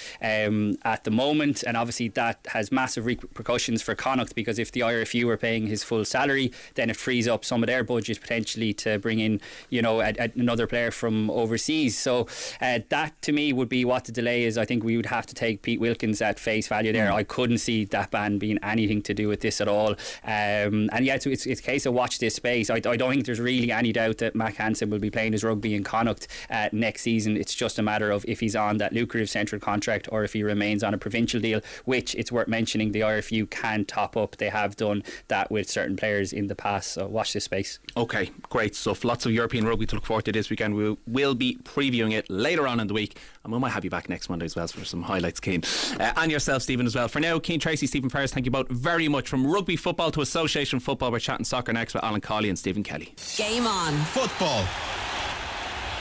at the moment, and obviously that has massive repercussions for Connacht, because if the IRFU are paying his full salary, then it frees up some of their budget potentially to bring in, another player from overseas. So that to me would be what the delay is. I think we would have to take Pete Wilkins at face value there. I couldn't see that ban being anything to do with this at all. And yeah, it's a case of watch this space. I don't think there's really any doubt that Mack Hansen will be playing his rugby in Connacht next season. It's just a matter of if he's on that lucrative central contract or if he remains on a provincial deal, which it's worth mentioning the IRFU can top up. They have done that with certain players in the past, so watch this space. Okay, great stuff. Lots of European rugby to look forward to this weekend. We will be previewing it later on in the week, and we might have you back next Monday as well for some highlights, Cian, and yourself, Stephen, as well. For now, Cian Treacy, Stephen Ferris, thank you both very much. From rugby football to association football, we're chatting soccer next with Alan Cawley and Stephen Kelly. Game on. Football.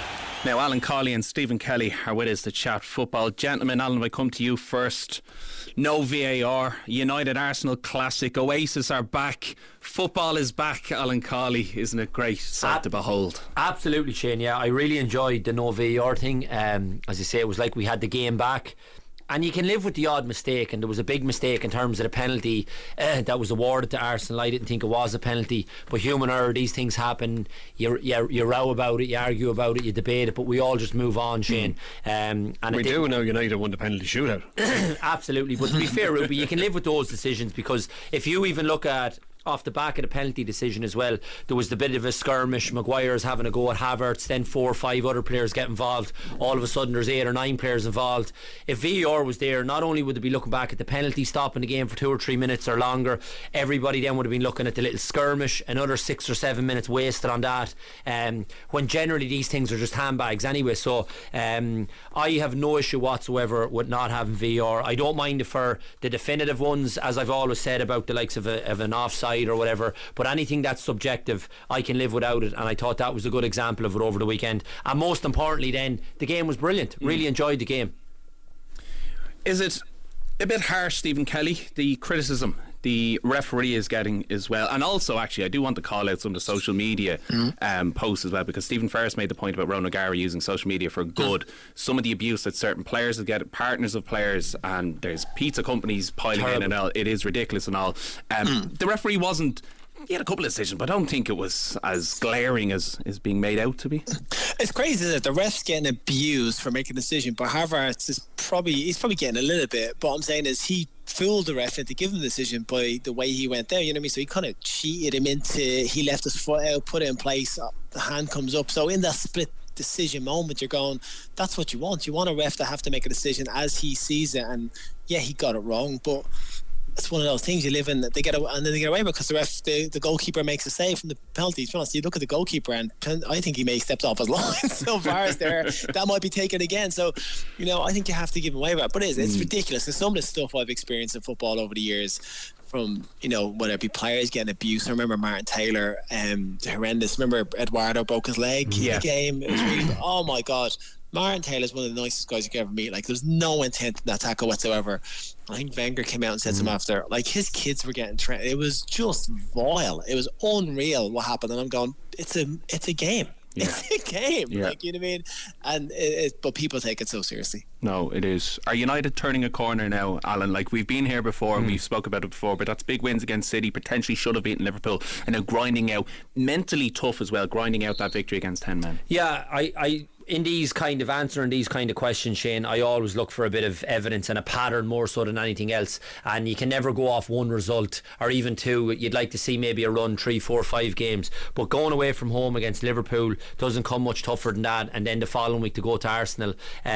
Now, Alan Cawley and Stephen Kelly are with us to chat football. Gentlemen, Alan, if I come to you first. No VAR, United Arsenal classic, Oasis are back, football is back. Alan Cawley, isn't it great sight to behold? Absolutely, Shane. Yeah, I really enjoyed the no VAR thing. As you say, it was like we had the game back. And you can live with the odd mistake, and there was a big mistake in terms of the penalty that was awarded to Arsenal. I didn't think it was a penalty, but human error, these things happen. You row about it, you argue about it, you debate it, but we all just move on, Shane. And we do now. United won the penalty shootout. Absolutely, but to be fair, Ruby, you can live with those decisions, because if you even look at off the back of the penalty decision as well, there was the bit of a skirmish. Maguire's having a go at Havertz, then 4 or 5 other players get involved. All of a sudden there's 8 or 9 players involved. If VAR was there, not only would they be looking back at the penalty, stopping the game for 2 or 3 minutes or longer, everybody then would have been looking at the little skirmish, another 6 or 7 minutes wasted on that, when generally these things are just handbags anyway. So I have no issue whatsoever with not having VAR. I don't mind it for the definitive ones, as I've always said about the likes of an offside or whatever, but anything that's subjective, I can live without it, and I thought that was a good example of it over the weekend. And most importantly then, the game was brilliant. Really enjoyed the game. Is it a bit harsh, Stephen Kelly, the criticism the referee is getting as well? And also, actually, I do want to call out some of the social media posts as well, because Stephen Ferris made the point about Ronan O'Gara using social media for good. Some of the abuse that certain players get, partners of players, and there's pizza companies piling in and all. It is ridiculous and all. The referee wasn't. He had a couple of decisions, but I don't think it was as glaring as is being made out to be. It's crazy that the ref's getting abused for making a decision, but Havertz he's probably getting a little bit. But what I'm saying is he fooled the ref into giving the decision by the way he went there. You know what I mean? So he kind of cheated him into. He left his foot out, put it in place. The hand comes up. So in that split decision moment, you're going, that's what you want. You want a ref to have to make a decision as he sees it. And yeah, he got it wrong, but it's one of those things you live in. They get away with because the goalkeeper makes a save from the penalty. To be honest, you look at the goalkeeper, and I think he may have stepped off his line so far as there. That might be taken again. So, I think you have to give him away with it. But it's ridiculous. And some of the stuff I've experienced in football over the years, from whether it be players getting abused. I remember Martin Taylor, horrendous. Remember Eduardo broke his leg in the game. It was really, oh my God. Martin Taylor's one of the nicest guys you could ever meet. Like, there's no intent in that tackle whatsoever. I think Wenger came out and said to him after, like, his kids were getting trained. It was just vile. It was unreal what happened. And I'm going, it's a game. Yeah. It's a game. Yeah. Like, you know what I mean? And but people take it so seriously. No, it is. Are United turning a corner now, Alan? Like, we've been here before and we've spoke about it before, but that's big wins against City, potentially should have beaten Liverpool, and now grinding out, mentally tough as well, grinding out that victory against 10 men. Yeah, I in these kind of answering these kind of questions, Shane, I always look for a bit of evidence and a pattern more so than anything else. And you can never go off one result or even two. You'd like to see maybe a run 3, 4, 5 games, but going away from home against Liverpool doesn't come much tougher than that. And then the following week to go to Arsenal.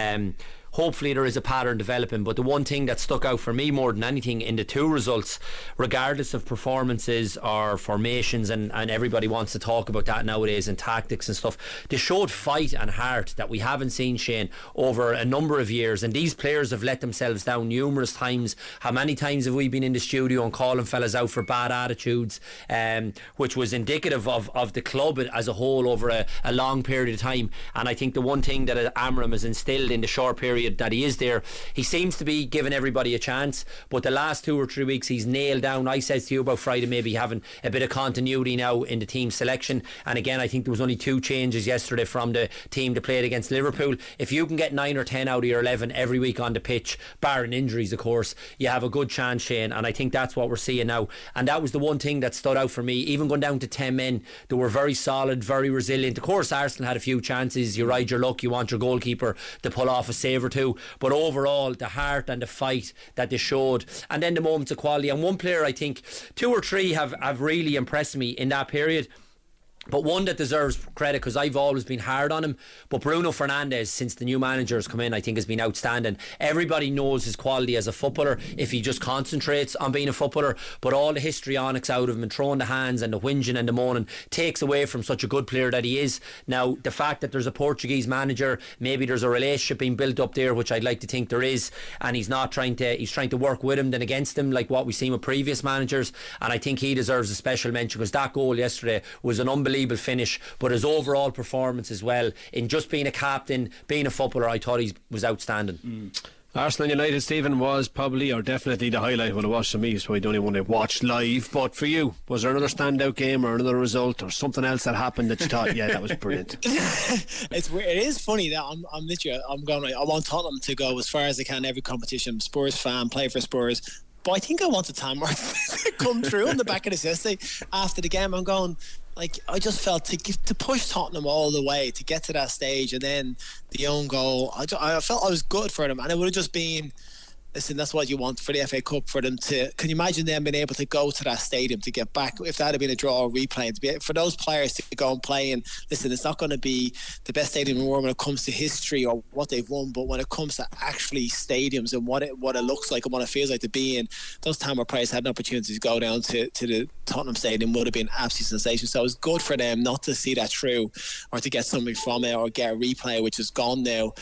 Hopefully there is a pattern developing, but the one thing that stuck out for me more than anything in the 2 results, regardless of performances or formations, and everybody wants to talk about that nowadays and tactics and stuff, they showed fight and heart that we haven't seen, Shane, over a number of years. And these players have let themselves down numerous times. How many times have we been in the studio and calling fellas out for bad attitudes, which was indicative of the club as a whole over a long period of time. And I think the one thing that Amram has instilled in the short period that he is there, he seems to be giving everybody a chance, but the last 2 or 3 weeks he's nailed down. I said to you about Friday maybe having a bit of continuity now in the team selection, and again I think there was only 2 changes yesterday from the team that played against Liverpool. If you can get 9 or 10 out of your 11 every week on the pitch, barring injuries of course, you have a good chance, Shane, and I think that's what we're seeing now. And that was the one thing that stood out for me. Even going down to 10 men, they were very solid, very resilient. Of course Arsenal had a few chances, you ride your luck, you want your goalkeeper to pull off a save or 2, but overall the heart and the fight that they showed, and then the moments of quality. And one player, I think 2 or 3 have really impressed me in that period, but one that deserves credit, because I've always been hard on him, but Bruno Fernandes, since the new manager has come in, I think has been outstanding. Everybody knows his quality as a footballer if he just concentrates on being a footballer, but all the histrionics out of him and throwing the hands and the whinging and the moaning takes away from such a good player that he is. Now the fact that there's a Portuguese manager, maybe there's a relationship being built up there, which I'd like to think there is, and he's trying to work with him than against him, like what we've seen with previous managers. And I think he deserves a special mention, because that goal yesterday was an unbelievable unbelievable finish, but his overall performance as well, in just being a captain, being a footballer, I thought he was outstanding. Arsenal United, Stephen, was probably or definitely the highlight. Well, it was for me, so I don't even want to watch live. But for you, was there another standout game or another result or something else that happened that you thought, yeah, that was brilliant? It's weird. It is funny that I'm literally going right. I want Tottenham to go as far as they can every competition. I'm a Spurs fan, play for Spurs. But I think I wanted Tamworth to come through on the back of this yesterday. After the game, I'm going, like, I just felt to push Tottenham all the way to get to that stage, and then the own goal. I felt I was good for them, and it would have just been. Listen, that's what you want for the FA Cup, for them to. Can you imagine them being able to go to that stadium to get back? If that had been a draw or replay, to be for those players to go and play. And listen, it's not going to be the best stadium in the world when it comes to history or what they've won, but when it comes to actually stadiums and what it looks like and what it feels like to be in, those Tamworth players had an opportunity to go down to the Tottenham Stadium. Would have been absolute sensation. So it was good for them not to see that through, or to get something from it, or get a replay, which is gone now.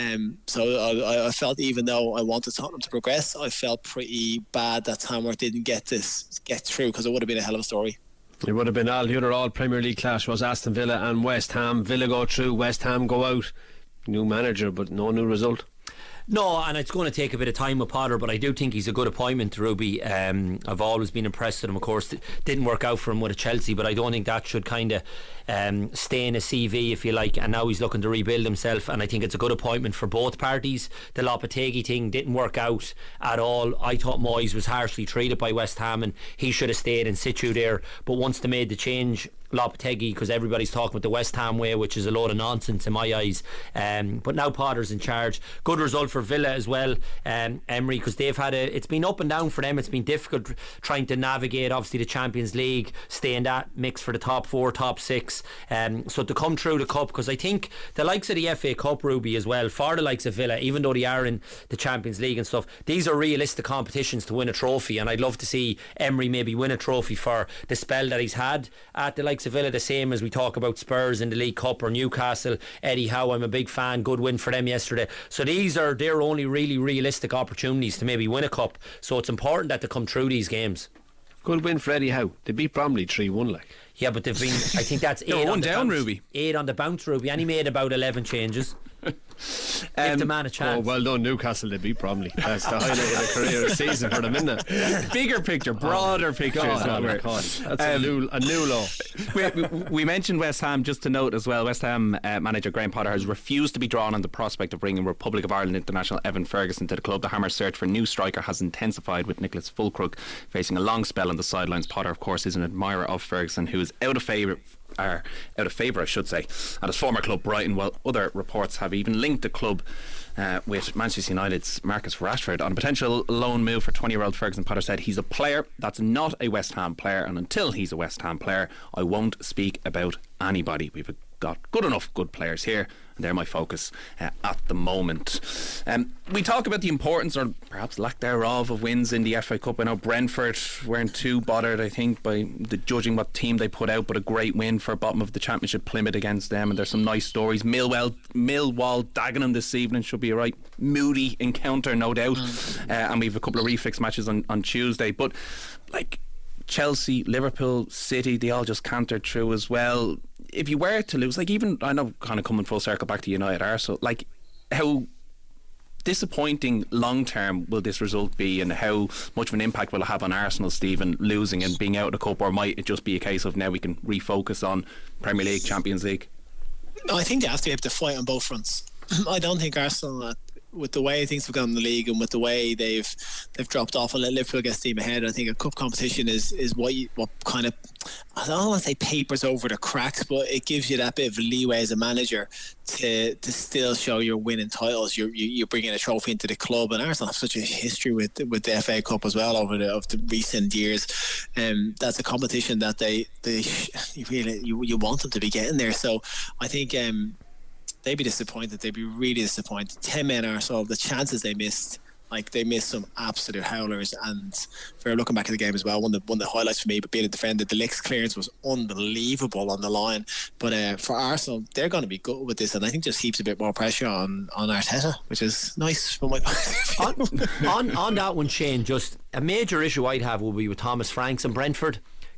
So I felt, even though I wanted Tottenham to progress, I felt pretty bad that Tamworth didn't get through, because it would have been a hell of a story. It would have been the other Premier League clash was Aston Villa and West Ham. Villa go through, West Ham go out. New manager, but no new result. No, and it's going to take a bit of time with Potter, but I do think he's a good appointment, Ruby. I've always been impressed with him. Of course, it didn't work out for him with Chelsea, but I don't think that should kind of stay in a CV, if you like. And now he's looking to rebuild himself, and I think it's a good appointment for both parties. The Lopetegui thing didn't work out at all. I thought Moyes was harshly treated by West Ham, and he should have stayed in situ there. But once they made the change, Lopetegui, because everybody's talking about the West Ham way, which is a load of nonsense in my eyes, but now Potter's in charge. Good result for Villa as well, Emery, because they've had it's been up and down for them. It's been difficult trying to navigate obviously the Champions League, stay in that mix for the top 4, top 6, so to come through the Cup, because I think the likes of the FA Cup, Ruby, as well, for the likes of Villa, even though they are in the Champions League and stuff, these are realistic competitions to win a trophy, and I'd love to see Emery maybe win a trophy for the spell that he's had at the likes of Villa, the same as we talk about Spurs in the League Cup or Newcastle. Eddie Howe, I'm a big fan, good win for them yesterday. So these are their only really realistic opportunities to maybe win a cup, so it's important that they come through these games. Good win for Eddie Howe. They beat Bromley 3-1 like. Yeah, but they've been, I think that's 8 on the down, bounce. Ruby. 8 on the bounce, Ruby, and he made about 11 changes. Give the man a chance. Oh, well done, Newcastle. They beat Bromley. That's the highlight of the career season for them, isn't it? Bigger picture, broader picture. That's a new law. We mentioned West Ham, just to note as well. West Ham manager Graham Potter has refused to be drawn on the prospect of bringing Republic of Ireland international Evan Ferguson to the club. The Hammers' search for a new striker has intensified, with Nicholas Fulcrook facing a long spell on the sidelines. Potter, of course, is an admirer of Ferguson, who is out of favour, I should say, at his former club Brighton, while other reports have even linked the club with Manchester United's Marcus Rashford on a potential loan move for 20-year-old Ferguson. Potter said he's a player that's not a West Ham player, and until he's a West Ham player, I won't speak about anybody. We've got good enough good players here, and they're my focus at the moment. We talk about the importance, or perhaps lack thereof, of wins in the FA Cup. I know Brentford weren't too bothered, I think, by judging what team they put out, but a great win for bottom of the Championship Plymouth against them, and there's some nice stories. Millwall Dagenham this evening should be a right moody encounter, no doubt. And we have a couple of refix matches on Tuesday, but like Chelsea, Liverpool, City, they all just cantered through as well. If you were to lose, like, even, I know, kind of coming full circle back to United, Arsenal, like, how disappointing long term will this result be, and how much of an impact will it have on Arsenal, Stephen, losing and being out of the Cup? Or might it just be a case of now we can refocus on Premier League, Champions League? No, I think they have to be able to fight on both fronts. I don't think Arsenal, with the way things have gone in the league and with the way they've dropped off and let Liverpool get steam ahead, I think a cup competition is what kind of, I don't want to say papers over the cracks, but it gives you that bit of leeway as a manager to still show you're winning titles. You're bringing a trophy into the club, and Arsenal have such a history with the FA Cup as well over the recent years. That's a competition that you want them to be getting there. So I think they'd be disappointed. They'd be really disappointed. 10 men are so the chances they missed. Like, they missed some absolute howlers. And for looking back at the game as well, one of the highlights for me, but being a defender, the Licks clearance was unbelievable on the line. But for Arsenal, they're going to be good with this, and I think just keeps a bit more pressure on Arteta, which is nice from my point of view. on that one, Shane, just a major issue I'd have will be with Thomas Franks and Brentford,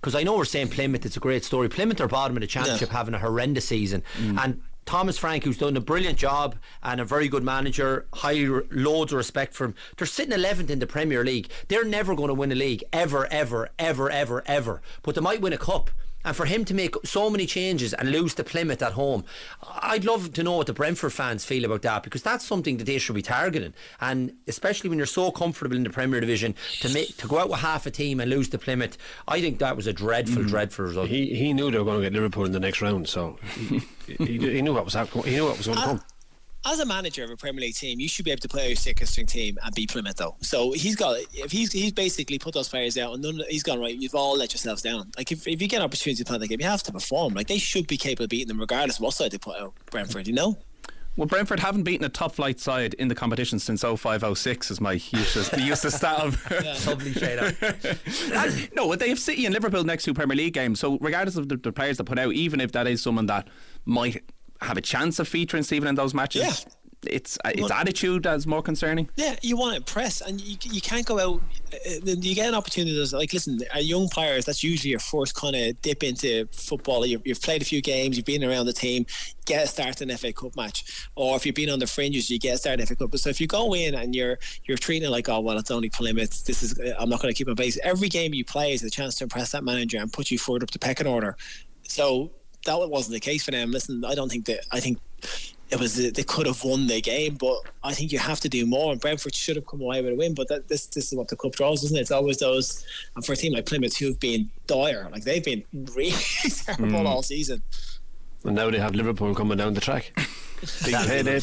because I know we're saying Plymouth, it's a great story. Plymouth are bottom of the championship, having a horrendous season, and Thomas Frank, who's done a brilliant job and a very good manager, loads of respect for him. They're sitting 11th in the Premier League. They're never going to win a league ever. But they might win a cup. And for him to make so many changes and lose to Plymouth at home, I'd love to know what the Brentford fans feel about that, because that's something that they should be targeting. And especially when you're so comfortable in the Premier Division, to go out with half a team and lose to Plymouth, I think that was a dreadful result. He knew they were going to get Liverpool in the next round, so he knew what was happening. He knew what was going to come. As a manager of a Premier League team, you should be able to play your second string team and beat Plymouth, though. So he's basically put those players out, and he's gone, right, you've all let yourselves down. Like, if you get an opportunity to play the game, you have to perform. Like, they should be capable of beating them regardless of what side they put out. Brentford, you know? Well, Brentford haven't beaten a top flight side in the competition since 05-06 is my useless stat of. Lovely shade. No, they have City and Liverpool next 2 Premier League games, so regardless of the players that put out, even if that is someone that might have a chance of featuring, Stephen, in those matches, it's attitude that's more concerning. Yeah, you want to impress, and you can't go out. You get an opportunity. Like, listen, young players, that's usually your first kind of dip into football. You've played a few games, you've been around the team, get a start in an FA Cup match, or if you've been on the fringes, you get a start in FA Cup. So if you go in and you're treating it like, oh well, it's only Plymouth, I'm not going to keep my base. Every game you play is a chance to impress that manager and put you further up the pecking order. So that wasn't the case for them. Listen, I think it was they could have won the game, but I think you have to do more, and Brentford should have come away with a win. But this is what the cup draws, isn't it? It's always those, and for a team like Plymouth who've been dire, like they've been really terrible all season. And now they have Liverpool coming down the track. Big payday,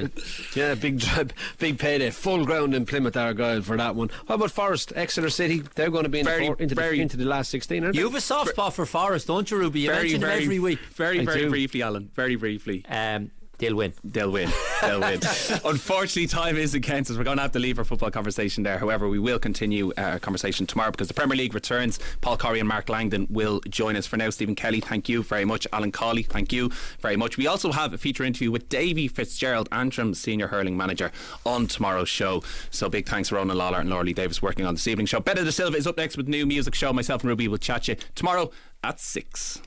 7-0. Big payday, full ground in Plymouth Argyle for that one. How about Forest, Exeter City? They're going to be into the last 16, aren't they? You have a soft spot for Forest, don't you, Ruby? You mention them every week. Very briefly, Alan. Very briefly. They'll win. Unfortunately, time is against us. We're going to have to leave our football conversation there. However, we will continue our conversation tomorrow because the Premier League returns. Paul Corey and Mark Langdon will join us. For now, Stephen Kelly, thank you very much. Alan Cawley, thank you very much. We also have a feature interview with Davy Fitzgerald, Antrim Senior Hurling Manager, on tomorrow's show. So big thanks to Ronan Lawler and Lorley Davis working on this evening's show. Betta De Silva is up next with new music show. Myself and Ruby will chat you tomorrow at 6.